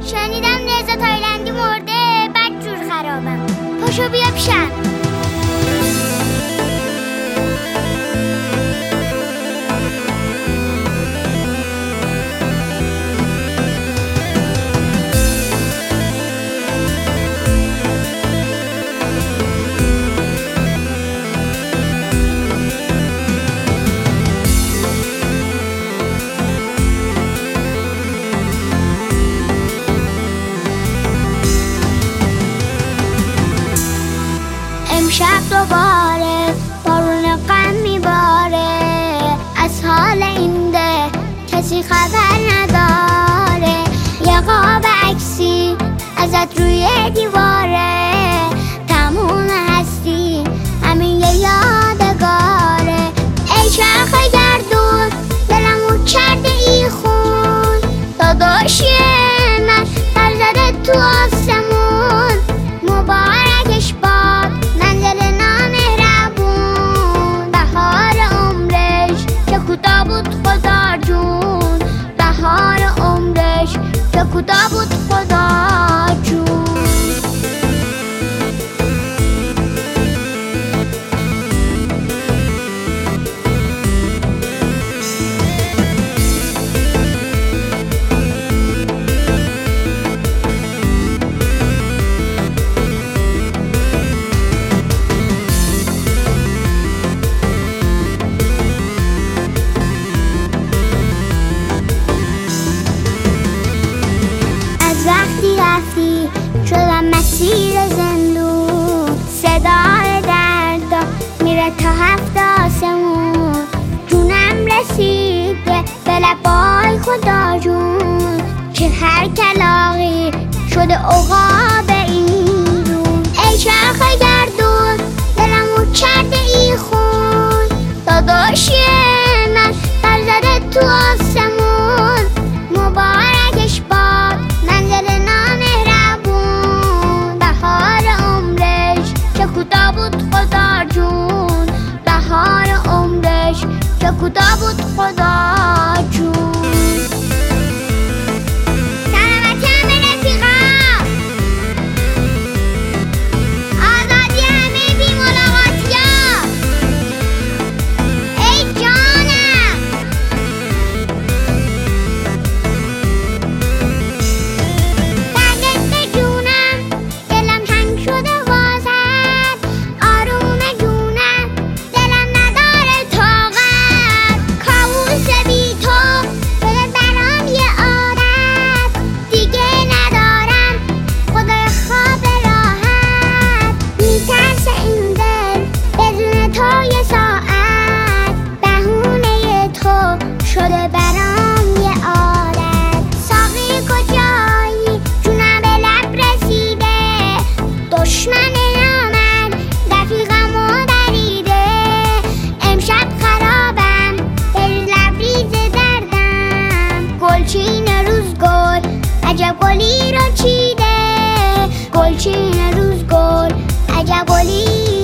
شنیدم رضا تایلندی مرده، بد جور خرابم. پاشو بیا پیشم. امشب دوباره بارون غم میباره، از حال این ده کسی خبر نداره. یه قاب عکسی ازت روی دیواره، تموم هستی همین یه یادگاره. ای چرخ گردون دلمو کرده ای خون، داداشی من پر زده تو آسمون. مبارکش باد منزل نامهربون، بهار عمرش که کوتاه بود خدا جون، بهار عمرش که کوتاه بود خدا جون. وقتی رفتی شدم مسیر زندون، صدای دردا میره تا هفت آسمون. جونم رسیده به لبای خدا جون، که هر کلاغی شده عقاب این جون. ای چرخ گردون دلمو کرده ای خون، داداشی من پر زده تو آسمون. مبارکش باد منزل نامهربون، بهار عمرش که کوتاه بود خدا جون، بهار عمرش که کوتاه بود خدا جون. سلامتی همه رفیقا، آزادی همه بی ملاقاتیا. ای جانم شده برام یه عادت. ساقی کجایی جونم به لب رسیده، دشمن من رفیقمو بریده. امشب خرابم بریز لبریز دردم، گلچین روز گل عجب گلی رو چیده، گلچین روز گل عجب گلی